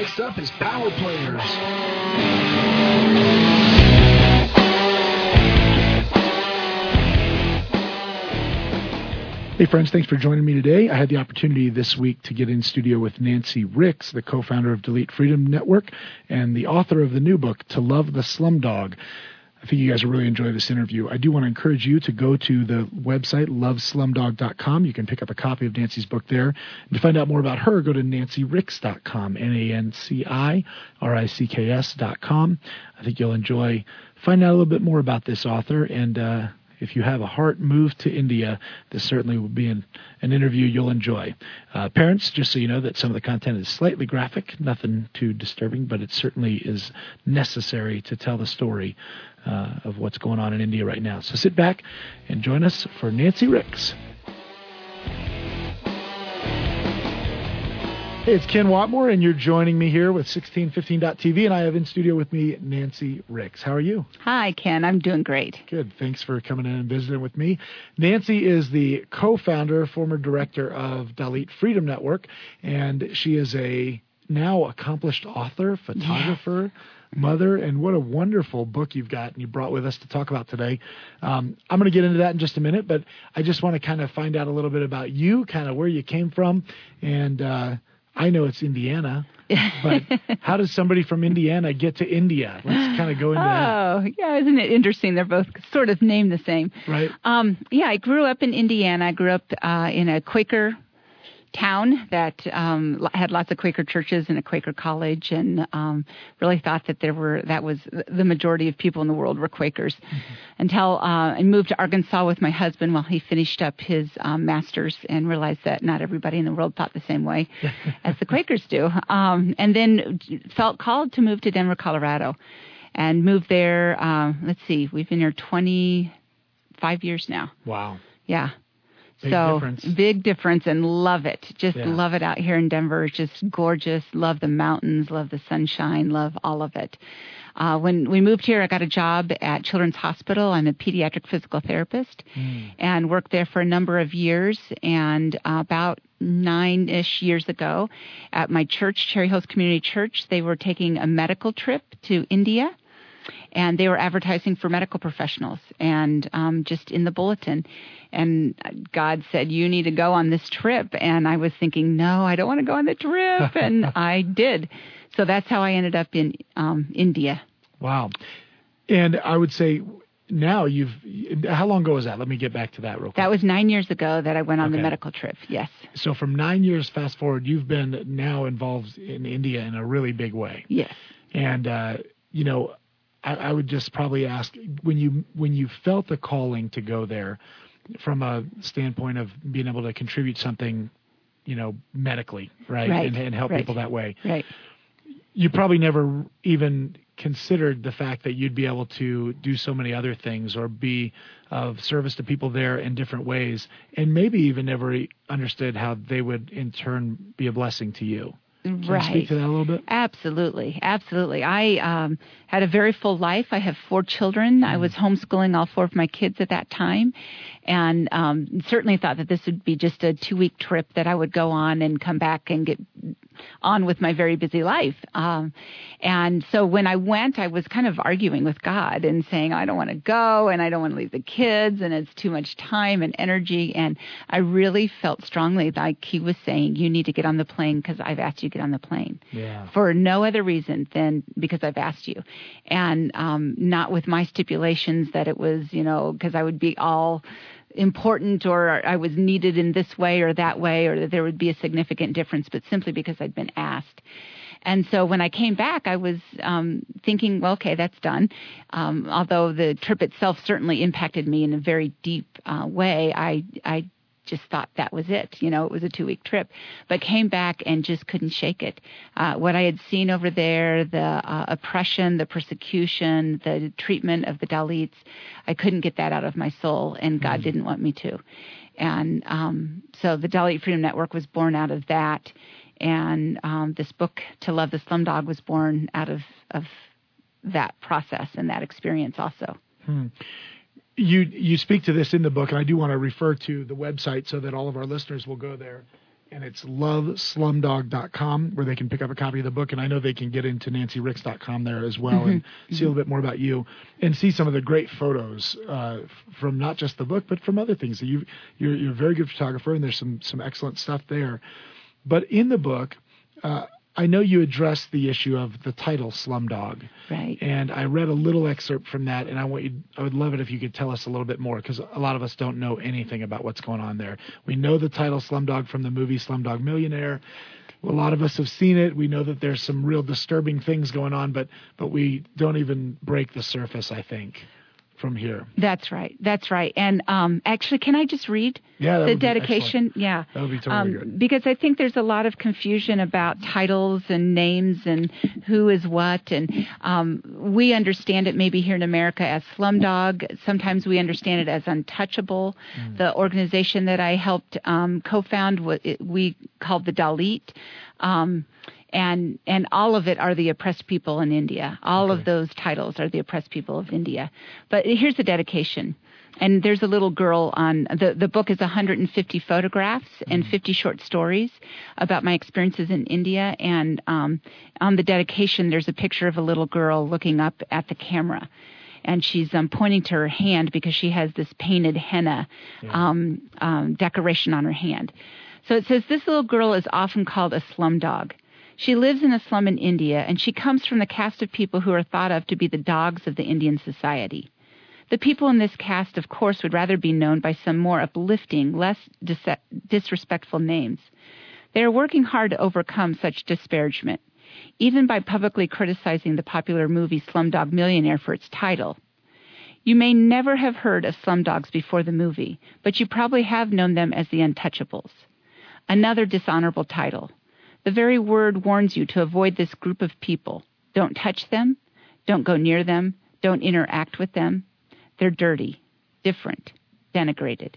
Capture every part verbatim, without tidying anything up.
Next up is Power Players. Hey friends, thanks for joining me today. I had the opportunity this week to get in studio with Nancy Ricks, the co-founder of Delete Freedom Network and the author of the new book, To Love the Slumdog. I think you guys will really enjoy this interview. I do want to encourage you to go to the website, love slumdog dot com. You can pick up a copy of Nancy's book there. And to find out more about her, go to nancy ricks dot com, N A N C I R I C K S dot com. I think you'll enjoy finding out a little bit more about this author, and uh, if you have a heart moved to India, this certainly will be an, an interview you'll enjoy. Uh, parents, just so you know that some of the content is slightly graphic, nothing too disturbing, but it certainly is necessary to tell the story uh, of what's going on in India right now. So sit back and join us for Nancy Ricks. Hey, it's Ken Watmore, and you're joining me here with sixteen fifteen dot T V, and I have in studio with me Nancy Ricks. How are you? Hi, Ken. I'm doing great. Good. Thanks for coming in and visiting with me. Nancy is the co-founder, former director of Delete Freedom Network, and she is a now accomplished author, photographer, yes. mother, and what a wonderful book you've got and you brought with us to talk about today. Um, I'm going to get into that in just a minute, but I just want to kind of find out a little bit about you, kind of where you came from, and uh, I know it's Indiana, but how does somebody from Indiana get to India? Let's kind of go into that. Oh, yeah, isn't it interesting? They're both sort of named the same. Right. Um, yeah, I grew up in Indiana. I grew up uh, in a Quaker town that um, had lots of Quaker churches and a Quaker college, and um, really thought that there were that was the majority of people in the world were Quakers. Mm-hmm. Until uh, I moved to Arkansas with my husband while he finished up his um, master's, and realized that not everybody in the world thought the same way as the Quakers do. Um, and then felt called to move to Denver, Colorado, and moved there. Uh, let's see, we've been here twenty-five years now. Wow. Yeah. Big so difference. Big difference, and love it. Just yeah. love it out here in Denver. It's just gorgeous. Love the mountains, love the sunshine, love all of it. Uh, when we moved here, I got a job at Children's Hospital. I'm a pediatric physical therapist mm. and worked there for a number of years. And uh, about nine-ish years ago, at my church, Cherry Hills Community Church, they were taking a medical trip to India. And they were advertising for medical professionals, and um, just in the bulletin. And God said, you need to go on this trip. And I was thinking, no, I don't want to go on the trip. And I did. So that's how I ended up in um, India. Wow. And I would say now you've, how long ago was that? Let me get back to that real quick. That was nine years ago that I went on okay. the medical trip, yes. So from nine years fast forward, you've been now involved in India in a really big way. Yes. And, uh, you know, I, I would just probably ask, when you when you felt the calling to go there, from a standpoint of being able to contribute something, you know, medically, right, right. and, and help right. people that way, right? You probably never even considered the fact that you'd be able to do so many other things or be of service to people there in different ways, and maybe even never understood how they would in turn be a blessing to you. Can right. you speak to that a little bit? Absolutely. Absolutely. I um, had a very full life. I have four children. Mm. I was homeschooling all four of my kids at that time, and um, certainly thought that this would be just a two-week trip that I would go on and come back and get on with my very busy life. Um, and so when I went, I was kind of arguing with God and saying, I don't want to go, and I don't want to leave the kids, and it's too much time and energy. And I really felt strongly like he was saying, you need to get on the plane because I've asked you to get on the plane. Yeah. For no other reason than because I've asked you. And um, not with my stipulations that it was, you know, because I would be all important or I was needed in this way or that way, or that there would be a significant difference, but simply because I'd been asked. And so when I came back, I was um, thinking, well, okay, that's done. Um, although the trip itself certainly impacted me in a very deep uh, way, I, I just thought that was it. You know, it was a two-week trip, but came back and just couldn't shake it. Uh, what I had seen over there, the uh, oppression, the persecution, the treatment of the Dalits, I couldn't get that out of my soul, and God mm-hmm. didn't want me to. And um, so the Delete Freedom Network was born out of that, and um, this book, To Love the Slumdog, was born out of, of that process and that experience also. Hmm. You you speak to this in the book, and I do want to refer to the website so that all of our listeners will go there and it's love slumdog dot com, where they can pick up a copy of the book. And I know they can get into nancy ricks dot com there as well, mm-hmm. and see mm-hmm. a little bit more about you and see some of the great photos uh, from not just the book, but from other things. That you you're, you're a very good photographer, and there's some some excellent stuff there. But in the book, uh, I know you address the issue of the title Slumdog. Right. And I read a little excerpt from that, and I want you, I would love it if you could tell us a little bit more, because a lot of us don't know anything about what's going on there. We know the title Slumdog from the movie Slumdog Millionaire. A lot of us have seen it. We know that there's some real disturbing things going on, but but we don't even break the surface, I think, from here. That's right. That's right. And um, actually, can I just read yeah, the dedication? Yeah. That would be totally um, good. Because I think there's a lot of confusion about titles and names and who is what. And um, we understand it maybe here in America as Slumdog. Sometimes we understand it as Untouchable. Mm. The organization that I helped um, co-found, we called the Dalit. Um, And and all of it are the oppressed people in India. All okay. of those titles are the oppressed people of India. But here's the dedication. And there's a little girl on, the, the book is one hundred fifty photographs mm-hmm. and fifty short stories about my experiences in India. And um, on the dedication, there's a picture of a little girl looking up at the camera. And she's um, pointing to her hand because she has this painted henna yeah. um, um, decoration on her hand. So it says, this little girl is often called a slumdog. She lives in a slum in India, and she comes from the caste of people who are thought of to be the dogs of the Indian society. The people in this caste, of course, would rather be known by some more uplifting, less dis- disrespectful names. They are working hard to overcome such disparagement, even by publicly criticizing the popular movie Slumdog Millionaire for its title. You may never have heard of slumdogs before the movie, but you probably have known them as the Untouchables. Another dishonorable title. The very word warns you to avoid this group of people. Don't touch them. Don't go near them. Don't interact with them. They're dirty, different, denigrated.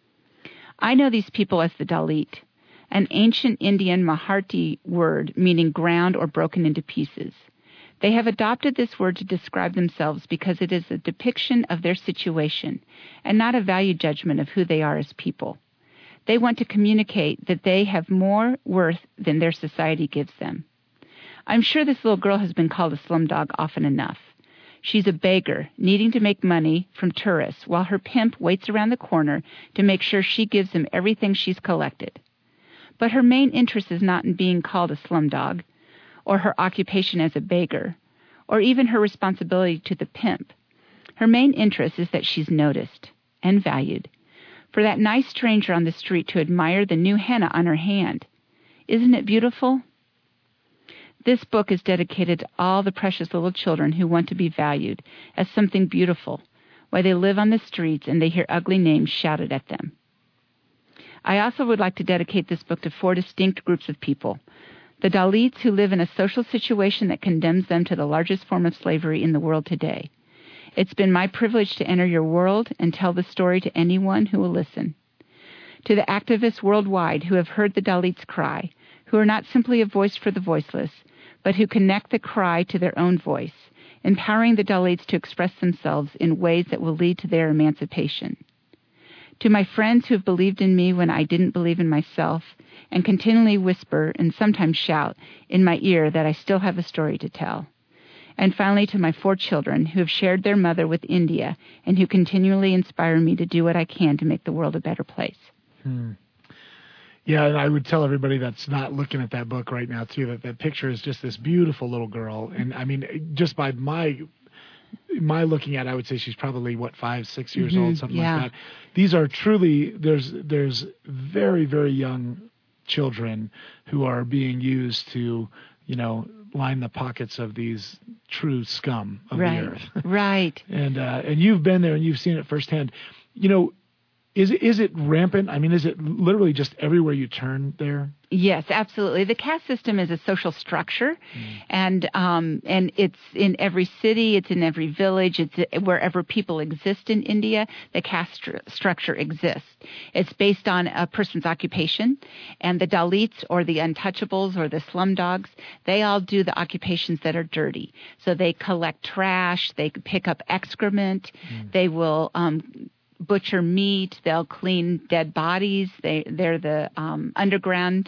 I know these people as the Dalit, an ancient Indian Marathi word meaning ground or broken into pieces. They have adopted this word to describe themselves because it is a depiction of their situation and not a value judgment of who they are as people. They want to communicate that they have more worth than their society gives them. I'm sure this little girl has been called a slumdog often enough. She's a beggar, needing to make money from tourists, while her pimp waits around the corner to make sure she gives him everything she's collected. But her main interest is not in being called a slumdog, or her occupation as a beggar, or even her responsibility to the pimp. Her main interest is that she's noticed and valued. For that nice stranger on the street to admire the new henna on her hand. Isn't it beautiful? This book is dedicated to all the precious little children who want to be valued as something beautiful, while they live on the streets and they hear ugly names shouted at them. I also would like to dedicate this book to four distinct groups of people. The Dalits, who live in a social situation that condemns them to the largest form of slavery in the world today. It's been my privilege to enter your world and tell the story to anyone who will listen. To the activists worldwide who have heard the Dalits' cry, who are not simply a voice for the voiceless, but who connect the cry to their own voice, empowering the Dalits to express themselves in ways that will lead to their emancipation. To my friends who have believed in me when I didn't believe in myself, and continually whisper and sometimes shout in my ear that I still have a story to tell. And finally, to my four children who have shared their mother with India and who continually inspire me to do what I can to make the world a better place. Hmm. Yeah, and I would tell everybody that's not looking at that book right now, too, that that picture is just this beautiful little girl. And, I mean, just by my my looking at it, I would say she's probably, what, five, six years mm-hmm. old, something yeah. like that. These are truly, there's there's very, very young children who are being used to, you know, line the pockets of these true scum of right. the earth. Right. And uh, and you've been there and you've seen it firsthand. You know, is it, is it rampant? I mean, is it literally just everywhere you turn there? Yes, absolutely. The caste system is a social structure, mm. and um, and it's in every city, it's in every village, it's wherever people exist in India, the caste stru- structure exists. It's based on a person's occupation, and the Dalits or the Untouchables or the slumdogs, they all do the occupations that are dirty. So they collect trash, they pick up excrement, mm. they will um, butcher meat. They'll clean dead bodies. They they're the um, underground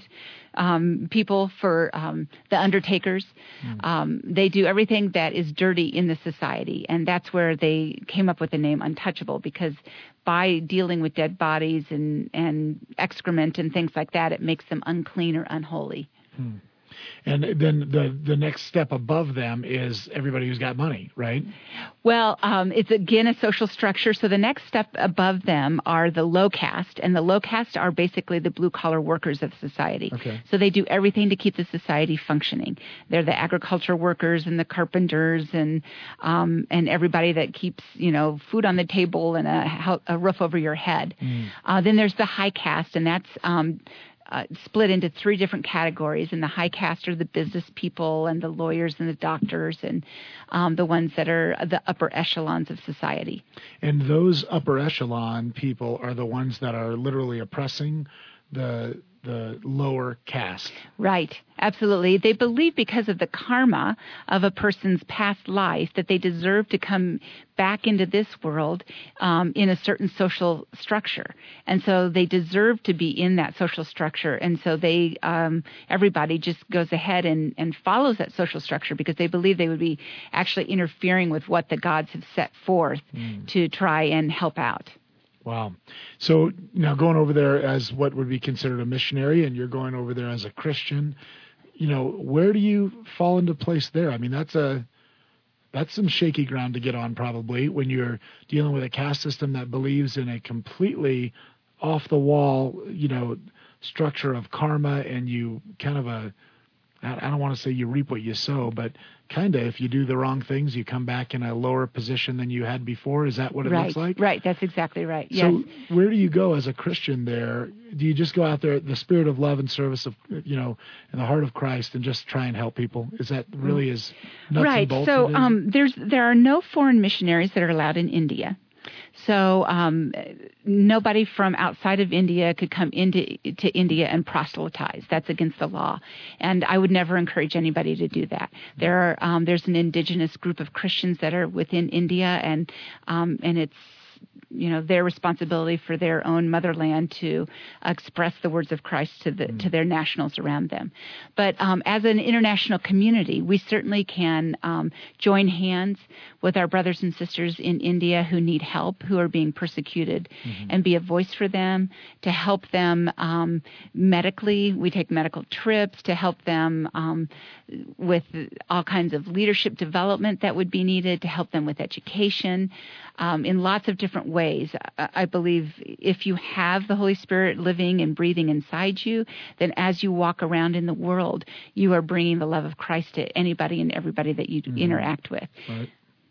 um, people for um, the undertakers. Mm. Um, they do everything that is dirty in the society, and that's where they came up with the name Untouchable, because by dealing with dead bodies and, and excrement and things like that, it makes them unclean or unholy. Hmm. And then the the next step above them is everybody who's got money, right? Well, um, it's again a social structure. So the next step above them are the low caste, and the low caste are basically the blue collar workers of society. Okay. So they do everything to keep the society functioning. They're the agriculture workers and the carpenters and um, and everybody that keeps you know food on the table and a, a roof over your head. Mm. Uh, then there's the high caste, and that's um, Uh, split into three different categories, and the high caste are the business people and the lawyers and the doctors and um, the ones that are the upper echelons of society. And those upper echelon people are the ones that are literally oppressing the the lower caste. Right, absolutely. They believe because of the karma of a person's past life that they deserve to come back into this world um, in a certain social structure. And so they deserve to be in that social structure. And so they, um, everybody just goes ahead and, and follows that social structure because they believe they would be actually interfering with what the gods have set forth mm. to try and help out. Wow. So now going over there as what would be considered a missionary, and you're going over there as a Christian, you know, where do you fall into place there? I mean, that's a that's some shaky ground to get on probably when you're dealing with a caste system that believes in a completely off the wall, you know, structure of karma, and you kind of a I don't want to say you reap what you sow, but kind of if you do the wrong things, you come back in a lower position than you had before. Is that what it right, looks like? Right, that's exactly right. So yes. Where do you go as a Christian there? Do you just go out there, the spirit of love and service of, you know, in the heart of Christ, and just try and help people? Is that really as nuts right. and bolts? So um, there's there are no foreign missionaries that are allowed in India. So um, nobody from outside of India could come into to India and proselytize. That's against the law, and I would never encourage anybody to do that. There are um, there's an indigenous group of Christians that are within India, and um, and it's you know their responsibility for their own motherland to express the words of Christ to the mm. to their nationals around them. But um, as an international community, we certainly can um, join hands with our brothers and sisters in India who need help, who are being persecuted, mm-hmm. and be a voice for them, to help them um, medically. We take medical trips to help them um, with all kinds of leadership development that would be needed, to help them with education um, in lots of different ways. I believe if you have the Holy Spirit living and breathing inside you, then as you walk around in the world, you are bringing the love of Christ to anybody and everybody that you mm-hmm. interact with. Right.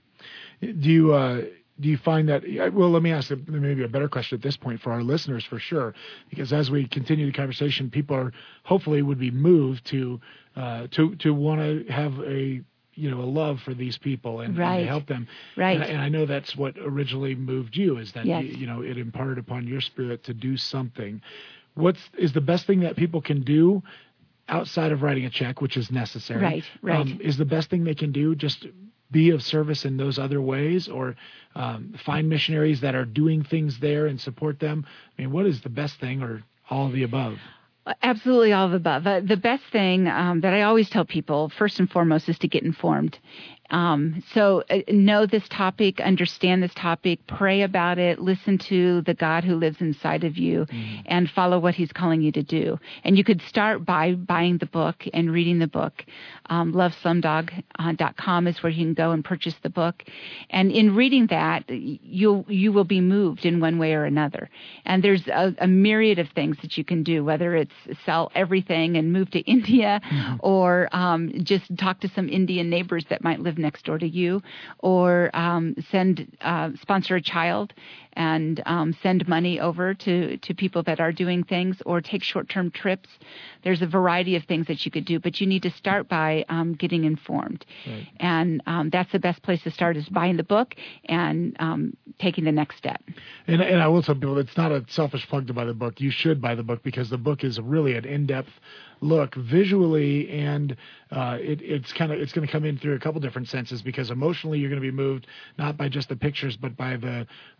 Do you uh, do you find that? Well, let me ask a, maybe a better question at this point for our listeners, for sure, because as we continue the conversation, people are hopefully would be moved to uh, to to want to have a you know a love for these people and, right. and to help them. Right. And, and I know that's what originally moved you, is that yes. you, you know it imparted upon your spirit to do something. What's is the best thing that people can do outside of writing a check, which is necessary? Right. Right. Um, is the best thing they can do just be of service in those other ways, or um, find missionaries that are doing things there and support them? I mean, what is the best thing, or all of the above? Absolutely all of the above. Uh, the best thing um, that I always tell people, first and foremost, is to get informed. Um, so uh, know this topic, understand this topic, pray about it, listen to the God who lives inside of you, mm-hmm. and follow what he's calling you to do. And you could start by buying the book and reading the book. Um, love slumdog dot com is where you can go and purchase the book. And in reading that, you you will be moved in one way or another. And there's a, a myriad of things that you can do, whether it's sell everything and move to India, mm-hmm. or um, just talk to some Indian neighbors that might live next door to you, or um, send uh, sponsor a child and um, send money over to, to people that are doing things, or take short-term trips. There's a variety of things that you could do, but you need to start by um, getting informed. Right. And um, that's the best place to start, is buying the book and um, taking the next step. And, and I will tell people, it's not a selfish plug to buy the book. You should buy the book, because the book is really an in-depth look visually, and uh, it, it's kind of it's going to come in through a couple different senses, because emotionally you're going to be moved not by just the pictures, but by the the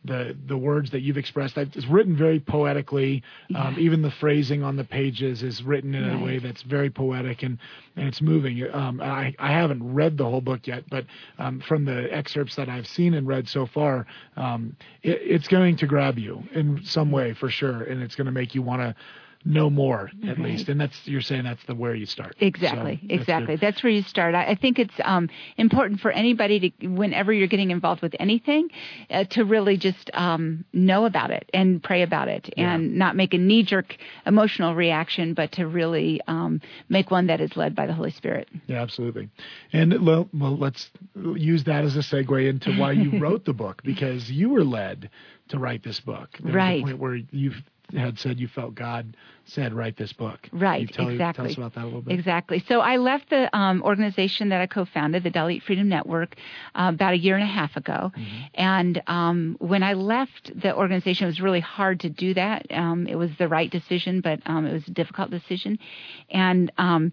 the words that you've expressed. It's written very poetically. Yeah. Um, even the phrasing on the pages is written in right. a way that's very poetic and, and it's moving. Um, I, I haven't read the whole book yet, but um, from the excerpts that I've seen and read so far, um, it, it's going to grab you in some way for sure, and it's going to make you want to know more at right. least, and that's you're saying that's the where you start. Exactly, so that's exactly. good. That's where you start. I, I think it's um, important for anybody to, whenever you're getting involved with anything, uh, to really just um, know about it and pray about it, yeah. and not make a knee-jerk emotional reaction, but to really um, make one that is led by the Holy Spirit. Yeah, absolutely. And well, well, let's use that as a segue into why you wrote the book, because you were led to write this book. There right. was a point where you've had said you felt God said, write this book. Right, you tell, exactly. Tell us about that a little bit. Exactly. So I left the um, organization that I co-founded, the Dalit Freedom Network, uh, about a year and a half ago. Mm-hmm. And um, when I left the organization, it was really hard to do that. Um, it was the right decision, but um, it was a difficult decision. And um,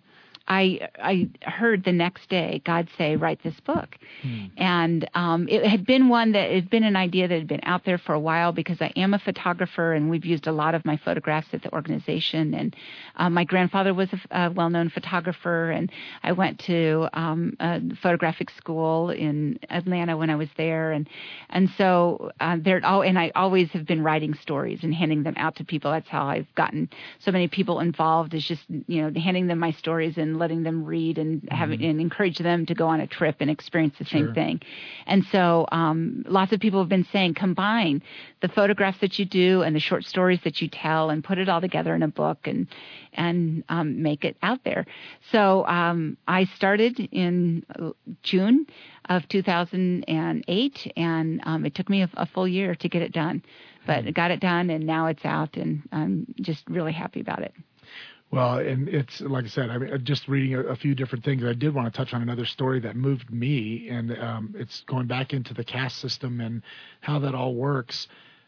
I I heard the next day God say, write this book. Hmm. And um, it had been one that it had been an idea that had been out there for a while, because I am a photographer and we've used a lot of my photographs at the organization. And um, my grandfather was a, a well-known photographer, and I went to um, a photographic school in Atlanta when I was there. And and so uh, there, oh, and I always have been writing stories and handing them out to people. That's how I've gotten so many people involved, is just, you know, handing them my stories and letting them read and having mm-hmm. and encourage them to go on a trip and experience the same sure. thing. And so um, lots of people have been saying, combine the photographs that you do and the short stories that you tell and put it all together in a book and and um, make it out there. So um, I started in June of two thousand eight, and um, it took me a, a full year to get it done. But I got it done, and now it's out, and I'm just really happy about it. Well, and it's like I said, I mean, just reading a, a few different things. I did want to touch on another story that moved me, and um, it's going back into the caste system and how that all works.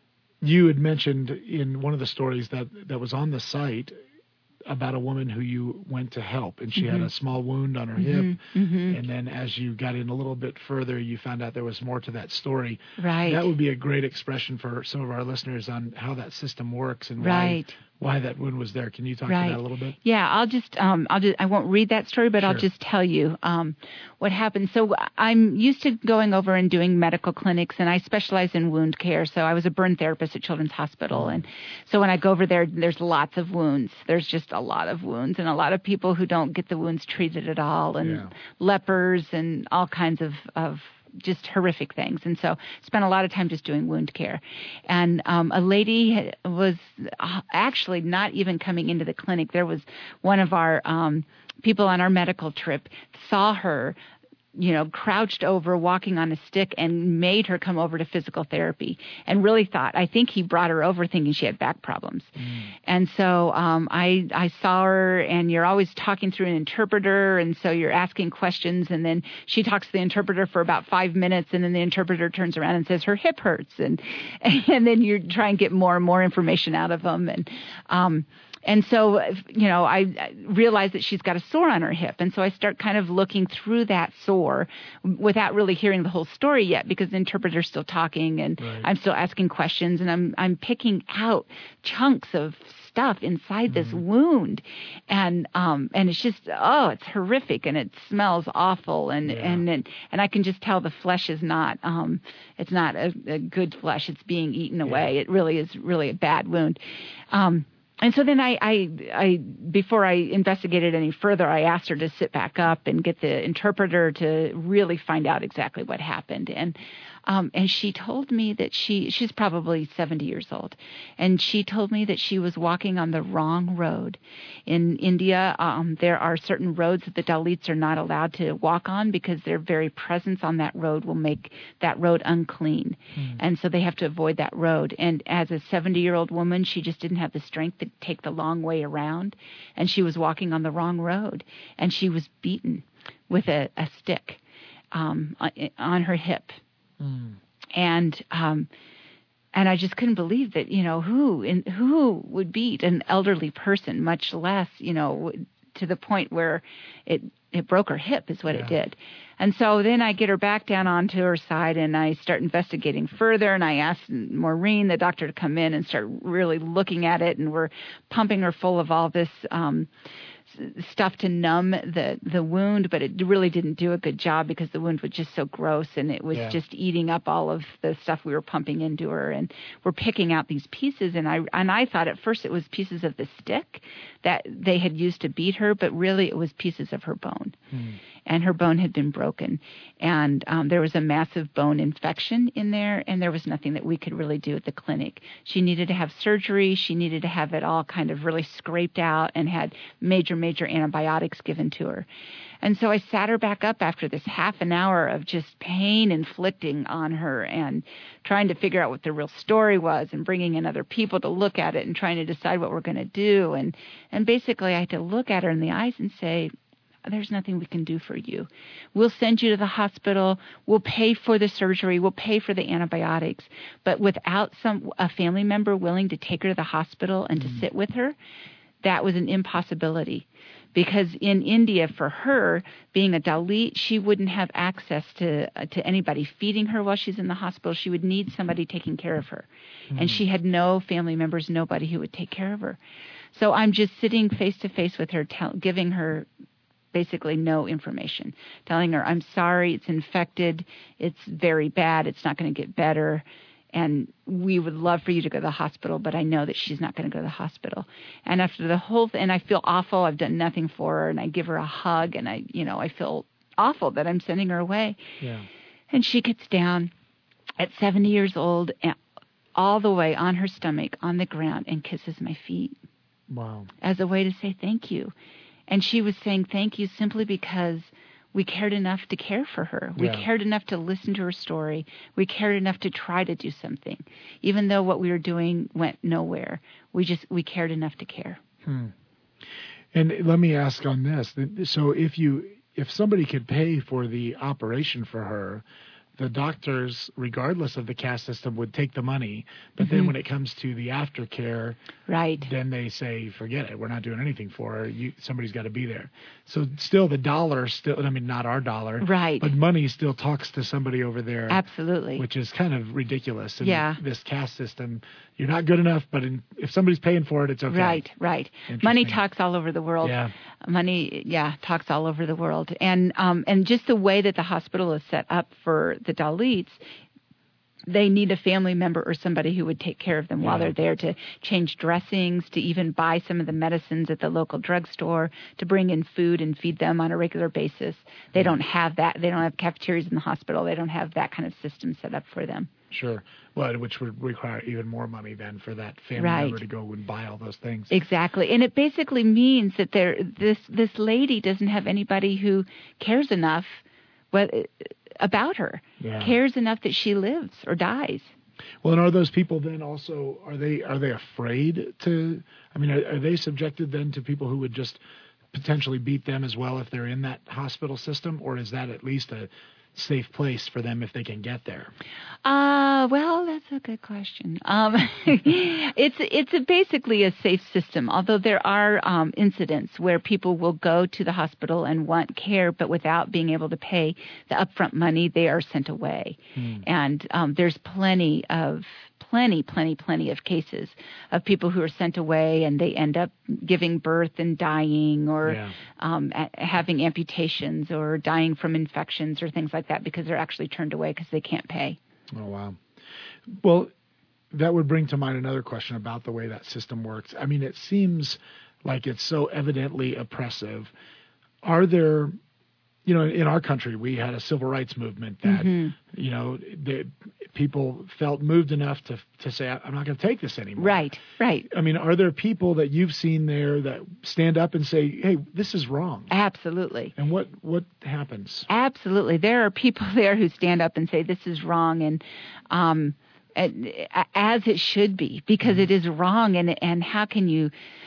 You had mentioned in one of the stories that, that was on the site about a woman who you went to help, and she mm-hmm. had a small wound on her mm-hmm. hip, mm-hmm. and then as you got in a little bit further, you found out there was more to that story. Right. That would be a great expression for some of our listeners on how that system works and right. why why that wound was there. Can you talk right. to that a little bit? Yeah, I'll just um, I'll just I won't read that story, but sure. I'll just tell you um, what happened. So I'm used to going over and doing medical clinics, and I specialize in wound care. So I was a burn therapist at Children's Hospital, and so when I go over there, there's lots of wounds. There's just a lot of wounds, and a lot of people who don't get the wounds treated at all, and yeah. lepers and all kinds of of just horrific things. And so spent a lot of time just doing wound care. And um, a lady was actually not even coming into the clinic. There was one of our um, people on our medical trip saw her, you know, crouched over, walking on a stick, and made her come over to physical therapy, and really thought, I think he brought her over thinking she had back problems. Mm. And so um, I, I saw her, and you're always talking through an interpreter, and so you're asking questions, and then she talks to the interpreter for about five minutes, and then the interpreter turns around and says her hip hurts, and and then you try and get more and more information out of them. And um And so, you know, I realized that she's got a sore on her hip. And so I start kind of looking through that sore without really hearing the whole story yet, because the interpreter's still talking, and right. I'm still asking questions, and I'm I'm picking out chunks of stuff inside mm-hmm. this wound. And um and it's just, oh, it's horrific, and it smells awful, and yeah. and, and and I can just tell the flesh is not um it's not a, a good flesh. It's being eaten away. Yeah. It really is really a bad wound. Um And so then I, I, I, before I investigated any further, I asked her to sit back up and get the interpreter to really find out exactly what happened. And um, and she told me that she, she's probably seventy years old, and she told me that she was walking on the wrong road. In India, um, there are certain roads that the Dalits are not allowed to walk on, because their very presence on that road will make that road unclean. Mm. And so they have to avoid that road. And as a seventy-year-old woman, she just didn't have the strength to take the long way around, and she was walking on the wrong road, and she was beaten with a, a stick um, on her hip. Mm. And um, and I just couldn't believe that, you know, who in, who would beat an elderly person, much less, you know, to the point where it it broke her hip is what yeah. it did. And so then I get her back down onto her side, and I start investigating further, and I asked Maureen, the doctor, to come in and start really looking at it, and we're pumping her full of all this um stuff to numb the the wound, but it really didn't do a good job because the wound was just so gross, and it was yeah. just eating up all of the stuff we were pumping into her. And we're picking out these pieces, and I and I thought at first it was pieces of the stick that they had used to beat her, but really it was pieces of her bone. Hmm. And her bone had been broken, and um, there was a massive bone infection in there, and there was nothing that we could really do at the clinic. She needed to have surgery. She needed to have it all kind of really scraped out and had major, major antibiotics given to her. And so I sat her back up after this half an hour of just pain inflicting on her and trying to figure out what the real story was and bringing in other people to look at it and trying to decide what we're going to do. And, and basically I had to look at her in the eyes and say, there's nothing we can do for you. We'll send you to the hospital. We'll pay for the surgery. We'll pay for the antibiotics. But without some a family member willing to take her to the hospital and mm-hmm. to sit with her, that was an impossibility. Because in India, for her, being a Dalit, she wouldn't have access to uh, to anybody feeding her while she's in the hospital. She would need somebody taking care of her. Mm-hmm. And she had no family members, nobody who would take care of her. So I'm just sitting face to face with her, tell, giving her basically no information, telling her, I'm sorry, it's infected, it's very bad, it's not going to get better, and we would love for you to go to the hospital, but I know that she's not going to go to the hospital. And after the whole thing, and I feel awful, I've done nothing for her, and I give her a hug, and I, you know, I feel awful that I'm sending her away. Yeah. And she gets down at seventy years old, and all the way on her stomach, on the ground, and kisses my feet. Wow. As a way to say thank you. And she was saying thank you simply because we cared enough to care for her. We yeah. cared enough to listen to her story. We cared enough to try to do something. Even though what we were doing went nowhere, we just we cared enough to care. Hmm. And let me ask on this. So if you if somebody could pay for the operation for her, the doctors, regardless of the caste system, would take the money. But mm-hmm. then when it comes to the aftercare, right, then they say, forget it. We're not doing anything for her. You, somebody's got to be there. So still the dollar, still, I mean, not our dollar, right, but money still talks to somebody over there. Absolutely. Which is kind of ridiculous. In yeah. this caste system, you're not good enough, but in, if somebody's paying for it, it's okay. Right, right. Money talks all over the world. Yeah. Money, yeah, talks all over the world. And um, and just the way that the hospital is set up for the Dalits, they need a family member or somebody who would take care of them yeah. while they're there, to change dressings, to even buy some of the medicines at the local drugstore, to bring in food and feed them on a regular basis. They don't have that. They don't have cafeterias in the hospital. They don't have that kind of system set up for them. Sure. Well, which would require even more money then for that family right. member to go and buy all those things. Exactly. And it basically means that there, this this lady doesn't have anybody who cares enough what, about her, yeah. cares enough that she lives or dies. Well, and are those people then also, are they are they afraid to, I mean, are, are they subjected then to people who would just potentially beat them as well if they're in that hospital system? Or is that at least a safe place for them if they can get there? Uh, well, that's a good question. Um, it's it's a basically a safe system, although there are um, incidents where people will go to the hospital and want care, but without being able to pay the upfront money, they are sent away. Hmm. And um, there's plenty of plenty, plenty, plenty of cases of people who are sent away and they end up giving birth and dying, or yeah. um, a- having amputations, or dying from infections or things like that because they're actually turned away because they can't pay. Oh, wow. Well, that would bring to mind another question about the way that system works. I mean, it seems like it's so evidently oppressive. Are there, you know, in our country, we had a civil rights movement that, mm-hmm. you know, the, people felt moved enough to to say, I'm not going to take this anymore. Right, right. I mean, are there people that you've seen there that stand up and say, hey, this is wrong? Absolutely. And what, what happens? Absolutely. There are people there who stand up and say, this is wrong, and um, as it should be, because mm-hmm. it is wrong, and and how can you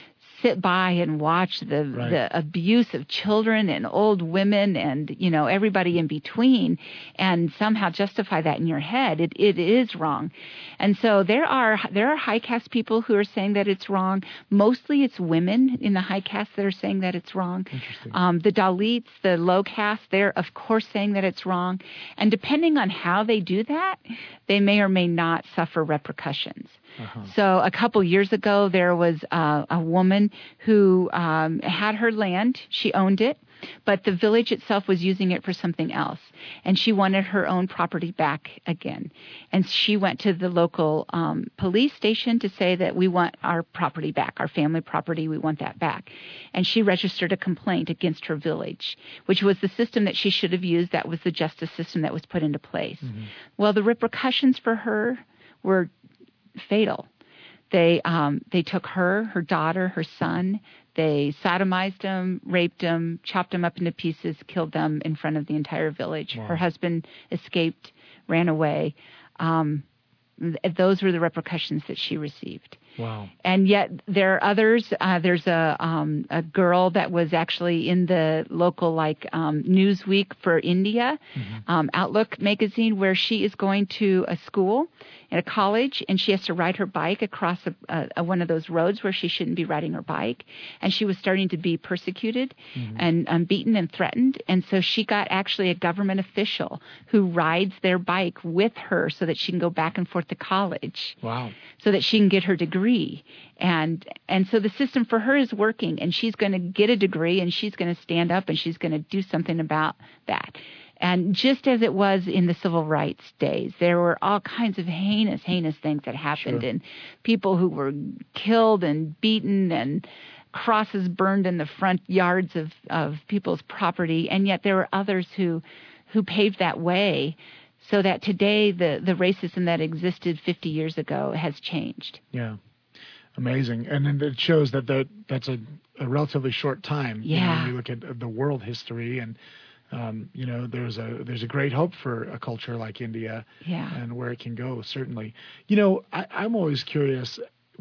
sit by and watch the Right. the abuse of children and old women and, you know, everybody in between, and somehow justify that in your head. It it is wrong. And so there are there are high caste people who are saying that it's wrong. Mostly it's women in the high caste that are saying that it's wrong. Interesting. Um, the Dalits, the low caste, they're of course saying that it's wrong. And depending on how they do that, they may or may not suffer repercussions. Uh-huh. So a couple years ago, there was uh, a woman who um, had her land. She owned it, but the village itself was using it for something else. And she wanted her own property back again. And she went to the local um, police station to say that we want our property back, our family property, we want that back. And she registered a complaint against her village, which was the system that she should have used. That was the justice system that was put into place. Mm-hmm. Well, the repercussions for her were fatal. They um, they took her, her daughter, her son. They sodomized them, raped them, chopped them up into pieces, killed them in front of the entire village. Wow. Her husband escaped, ran away. Um, th- those were the repercussions that she received. Wow. And yet there are others. Uh, there's a um, a girl that was actually in the local like um, Newsweek for India, mm-hmm. um, Outlook magazine, where she is going to a school at a college, and she has to ride her bike across a, a, a, one of those roads where she shouldn't be riding her bike. And she was starting to be persecuted mm-hmm. and um, beaten and threatened. And so she got actually a government official who rides their bike with her so that she can go back and forth to college. Wow. So that she can get her degree. And and so the system for her is working, and she's going to get a degree, and she's going to stand up, and she's going to do something about that. And just as it was in the civil rights days, there were all kinds of heinous, heinous things that happened, Sure. and people who were killed and beaten and crosses burned in the front yards of, of people's property. And yet there were others who, who paved that way so that today the, the racism that existed fifty years ago has changed. Yeah. Amazing. And then it shows that the, that's a, a relatively short time. Yeah. You know, when you look at the world history and, um, you know, there's a there's a great hope for a culture like India yeah. and where it can go, certainly. You know, I, I'm always curious,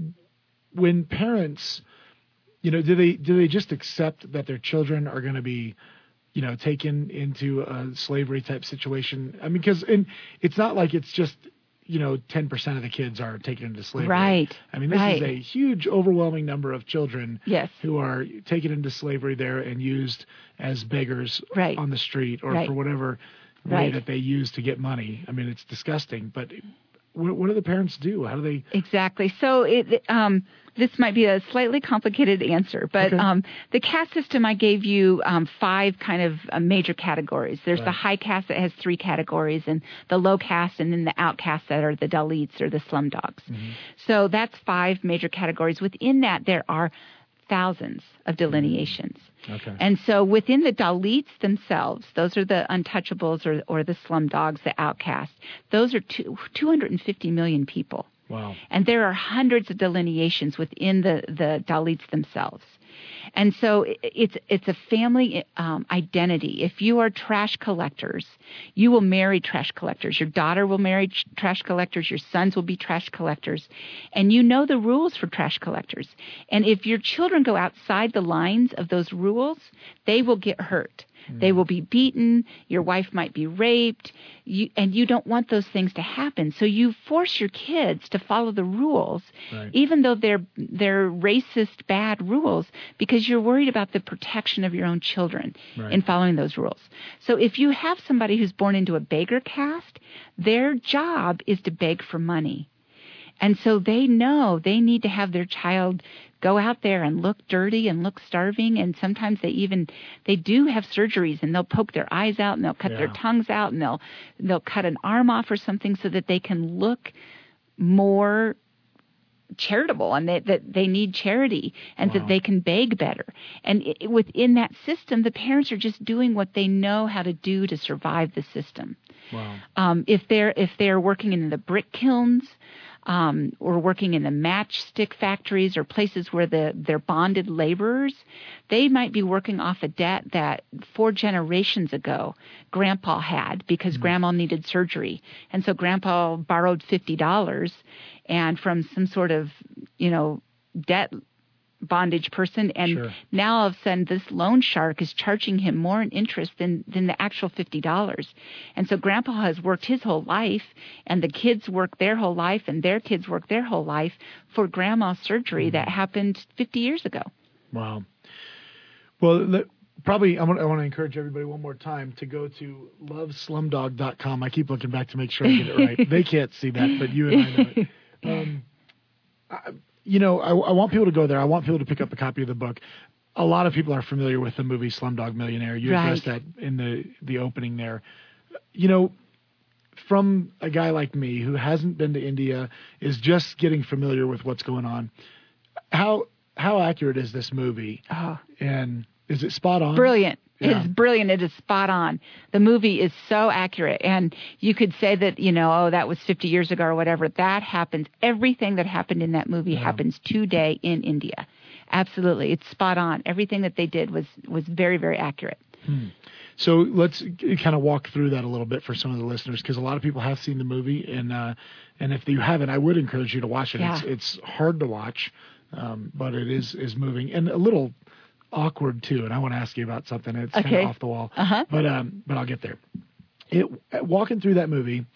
when parents, you know, do they do they just accept that their children are going to be, you know, taken into a slavery type situation? I mean, because it's not like it's just, you know, ten percent of the kids are taken into slavery. Right. I mean, this right. is a huge, overwhelming number of children yes. who are taken into slavery there and used as beggars right. on the street or right. for whatever way right. that they use to get money. I mean, it's disgusting. But what, what do the parents do? How do they? Exactly. So it, um, this might be a slightly complicated answer, but okay. um, the caste system, I gave you um, five kind of uh, major categories. There's right. the high caste that has three categories, and the low caste, and then the outcasts that are the Dalits or the slum dogs. Mm-hmm. So that's five major categories. Within that, there are thousands of delineations. Okay. And so within the Dalits themselves, those are the untouchables or, or the slum dogs, the outcasts. Those are two, two hundred fifty million people. Wow. And there are hundreds of delineations within the, the Dalits themselves. And so it's it's a family um, identity. If you are trash collectors, you will marry trash collectors. Your daughter will marry ch- trash collectors. Your sons will be trash collectors. And you know the rules for trash collectors. And if your children go outside the lines of those rules, they will get hurt. They will be beaten. Your wife might be raped. You, and you don't want those things to happen. So you force your kids to follow the rules, right. even though they're they're racist, bad rules, because you're worried about the protection of your own children right. in following those rules. So if you have somebody who's born into a beggar caste, their job is to beg for money. And so they know they need to have their child go out there and look dirty and look starving. And sometimes they even, they do have surgeries, and they'll poke their eyes out, and they'll cut yeah. their tongues out, and they'll, they'll cut an arm off or something so that they can look more charitable, and that, that they need charity, and wow. that they can beg better. And it, within that system, the parents are just doing what they know how to do to survive the system. Wow. Um, if they're, if they're working in the brick kilns, Um, or working in the matchstick factories or places where the, they're bonded laborers, they might be working off a debt that four generations ago Grandpa had because mm-hmm. Grandma needed surgery. And so Grandpa borrowed fifty dollars and from some sort of, you know, debt bondage person. And Sure. now all of a sudden this loan shark is charging him more in interest than, than the actual fifty dollars. And so Grandpa has worked his whole life, and the kids work their whole life, and their kids work their whole life for Grandma's surgery that happened fifty years ago. Wow. Well, let, probably I want, I want to encourage everybody one more time to go to love slumdog dot com. I keep looking back to make sure I get it right. They can't see that, but you and I know it. Um, I, you know, I, I want people to go there. I want people to pick up a copy of the book. A lot of people are familiar with the movie Slumdog Millionaire. You Right. addressed that in the, the opening there. You know, from a guy like me who hasn't been to India, is just getting familiar with what's going on, how how accurate is this movie? Oh. And is it spot on? Brilliant. Yeah. It is brilliant. It is spot on. The movie is so accurate. And you could say that, you know, oh, that was fifty years ago or whatever. That happens. Everything that happened in that movie Yeah. happens today in India. Absolutely. It's spot on. Everything that they did was, was very, very accurate. Hmm. So let's kind of walk through that a little bit for some of the listeners, because a lot of people have seen the movie, and uh, and if you haven't, I would encourage you to watch it. Yeah. It's it's hard to watch, um, but it is is moving and a little awkward too. And I want to ask you about something. It's kind Okay. of off the wall, Uh-huh. but um, but I'll get there. It walking through that movie,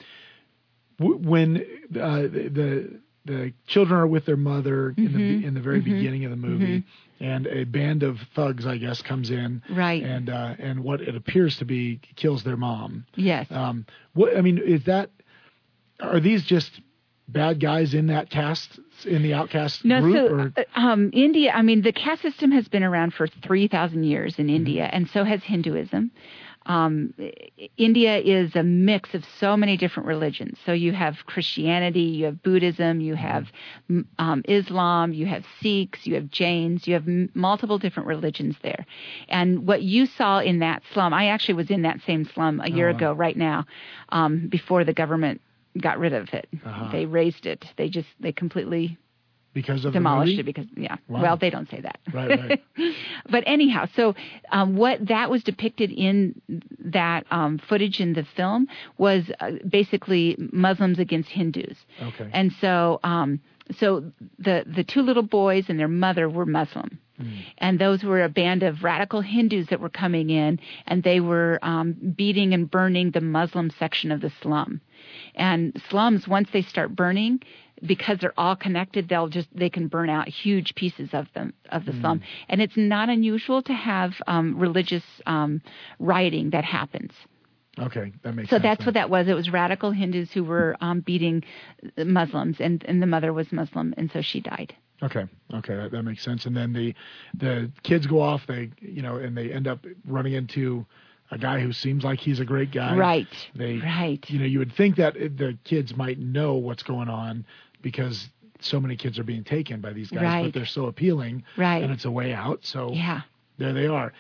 w- when uh, the the children are with their mother in the in the very beginning of the movie, and a band of thugs, I guess, comes in, Right. and uh, and what it appears to be kills their mom. Yes. Um, what I mean is that, are these just bad guys in that cast, in the outcast No, group? so or? uh, um, India, I mean, the caste system has been around for three thousand years in India, and so has Hinduism. Um, India is a mix of so many different religions. So you have Christianity, you have Buddhism, you have um, Islam, you have Sikhs, you have Jains, you have m- multiple different religions there. And what you saw in that slum, I actually was in that same slum a year Oh, wow. ago right now, um, before the government got rid of it. Uh-huh. They razed it. They just, they completely Because of demolished the it movie? because, yeah. Wow. Well, they don't say that. Right, right. But anyhow, so um, what that was depicted in that um, footage in the film was uh, basically Muslims against Hindus. Okay. And so um, so the, the two little boys and their mother were Muslim. Mm. And those were a band of radical Hindus that were coming in, and they were um, beating and burning the Muslim section of the slum. And slums, once they start burning, because they're all connected, they'll just they can burn out huge pieces of them of the Mm. slum. And it's not unusual to have um, religious um, rioting that happens. Okay, that makes So sense. that's then. what that was. It was radical Hindus who were um, beating Muslims, and, and the mother was Muslim, and so she died. Okay, okay, that, that makes sense. And then the the kids go off, they you know, and they end up running into a guy who seems like he's a great guy. Right. They, right. You know, you would think that the kids might know what's going on because so many kids are being taken by these guys, Right. but they're so appealing, Right. and it's a way out. So Yeah. there they are,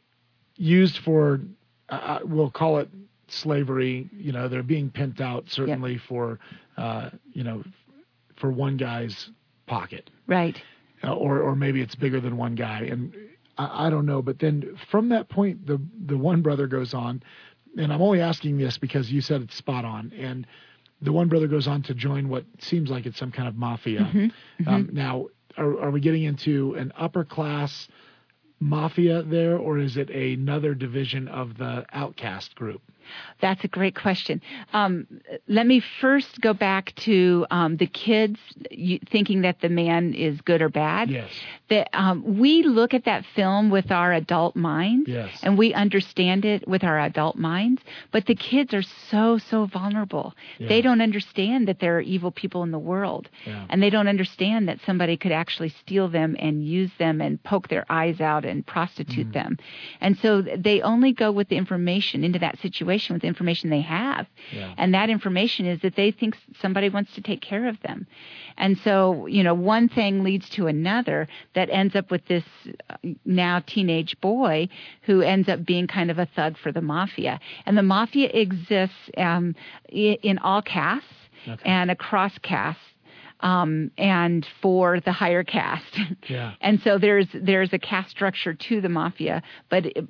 used for, uh, we'll call it slavery. You know, they're being pimped out certainly for, uh, you know, for one guy's pocket. Right. Uh, or or maybe it's bigger than one guy, and I, I don't know. But then from that point, the the one brother goes on, and I'm only asking this because you said it's spot on, and the one brother goes on to join what seems like it's some kind of mafia. Mm-hmm, mm-hmm. Um, now, are, are we getting into an upper class mafia there, or is it another division of the outcast group? That's a great question. Um, let me first go back to um, the kids you, thinking that the man is good or bad. Yes. That um, we look at that film with our adult minds, Yes. and we understand it with our adult minds. But the kids are so so vulnerable. Yeah. They don't understand that there are evil people in the world, Yeah. and they don't understand that somebody could actually steal them and use them and poke their eyes out and prostitute Mm. them. And so they only go with the information into that situation with the information they have. Yeah. And that information is that they think somebody wants to take care of them. And so, you know, one thing leads to another that ends up with this uh, now teenage boy who ends up being kind of a thug for the mafia. And the mafia exists um, i- in all castes Okay. and across castes. um, and for the higher caste. Yeah. And so there's there's a caste structure to the mafia, but it,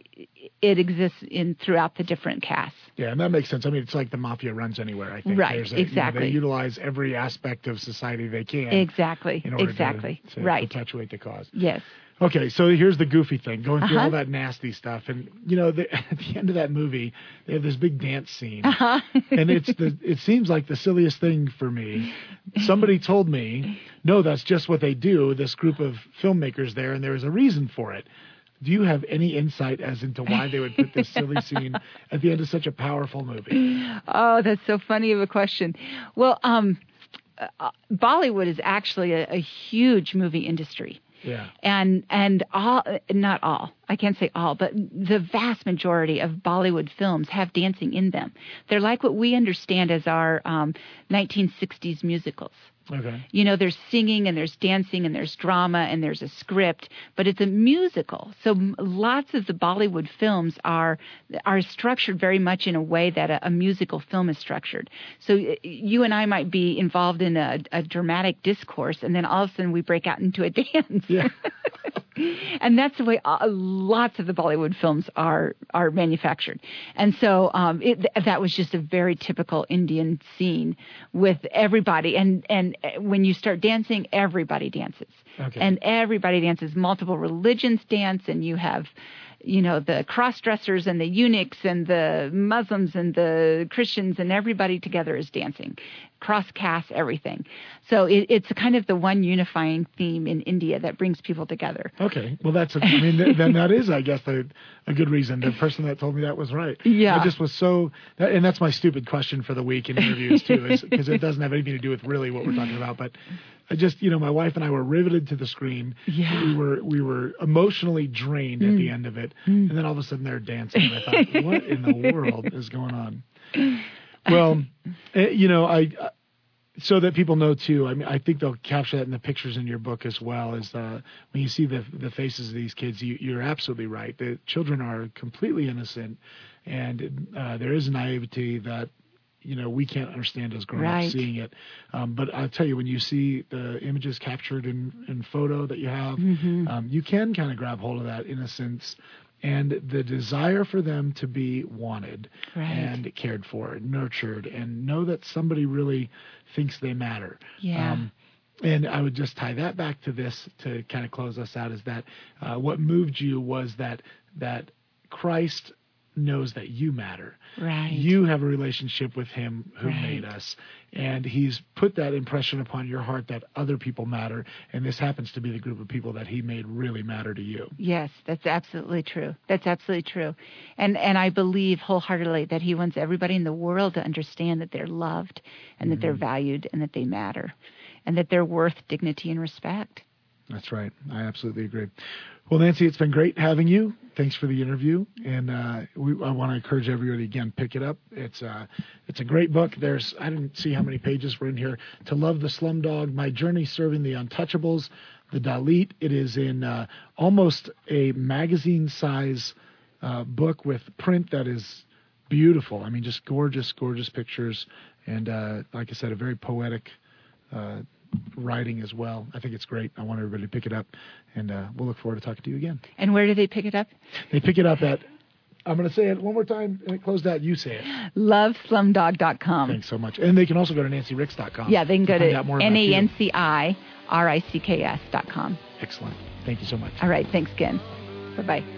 it exists in throughout the different castes. Yeah, and that makes sense. I mean, it's like the mafia runs anywhere, I think. Right, There's a, exactly. You know, they utilize every aspect of society they can. Exactly, in order exactly, to, to right. perpetuate the cause. Yes. Okay, so here's the goofy thing, going through Uh-huh. all that nasty stuff. And, you know, the, at the end of that movie, they have this big dance scene. Uh-huh. And it's the it seems like the silliest thing for me. Somebody told me, no, that's just what they do, this group of filmmakers there, and there is a reason for it. Do you have any insight as into why they would put this silly scene at the end of such a powerful movie? Oh, that's so funny of a question. Well, um, uh, Bollywood is actually a, a huge movie industry. Yeah. And and all, not all, I can't say all, but the vast majority of Bollywood films have dancing in them. They're like what we understand as our um, nineteen sixties musicals. Okay. You know, there's singing and there's dancing and there's drama and there's a script, but it's a musical. So m- lots of the Bollywood films are are structured very much in a way that a, a musical film is structured. So y- you and I might be involved in a, a dramatic discourse, and then all of a sudden we break out into a dance. Yeah. And that's the way uh, lots of the Bollywood films are are manufactured. And so um, it, that was just a very typical Indian scene with everybody. And, and when you start dancing, everybody dances. Okay. And everybody dances. Multiple religions dance, and you have, you know, the cross-dressers and the eunuchs and the Muslims and the Christians, and everybody together is dancing. Cross-caste, everything. So it, it's kind of the one unifying theme in India that brings people together. Okay. Well, that's, a, I mean, th- then that is, I guess, a, a good reason. The person that told me that was right. Yeah. I just was so, that, and that's my stupid question for the week in interviews, too, because it doesn't have anything to do with really what we're talking about. But I just, you know, my wife and I were riveted to the screen. Yeah. We were, we were emotionally drained at Mm. the end of it. Mm. And then all of a sudden they're dancing. And I thought, what in the world is going on? Well, eh, you know, I, so that people know too. I mean, I think they'll capture that in the pictures in your book as well. Is uh, when you see the the faces of these kids, you, you're absolutely right. The children are completely innocent, and uh, there is naivety that, you know, we can't understand as grown Right. ups seeing it. Um, but I'll tell you, when you see the images captured in, in photo that you have, Mm-hmm. um, you can kind of grab hold of that innocence and the desire for them to be wanted Right. and cared for, nurtured, and know that somebody really thinks they matter. Yeah. Um, and I would just tie that back to this to kind of close us out, is that uh, what moved you was that that Christ knows that you matter. Right. You have a relationship with him who Right. made us, and he's put that impression upon your heart that other people matter, and this happens to be the group of people that he made really matter to you. Yes, that's absolutely true. That's absolutely true. And and I believe wholeheartedly that he wants everybody in the world to understand that they're loved and that they're valued and that they matter and that they're worth dignity and respect. That's right. I absolutely agree. Well, Nancy, it's been great having you. Thanks for the interview, and uh, we, I want to encourage everybody again, pick it up. It's uh, it's a great book. There's I didn't see how many pages were in here. To Love the Slumdog: My Journey Serving the Untouchables, the Dalit. It is in uh, almost a magazine size uh, book with print that is beautiful. I mean, just gorgeous, gorgeous pictures, and uh, like I said, a very poetic Uh, writing as well. I think it's great. I want everybody to pick it up, and uh, we'll look forward to talking to you again. And where do they pick it up? They pick it up at, I'm going to say it one more time, and it closed out. You say it. love slumdog dot com. Thanks so much. And they can also go to nancy ricks dot com. Yeah, they can go find to out more about N A you. N C I R I C K S dot com. Excellent. Thank you so much. All right. Thanks, Ken. Bye-bye.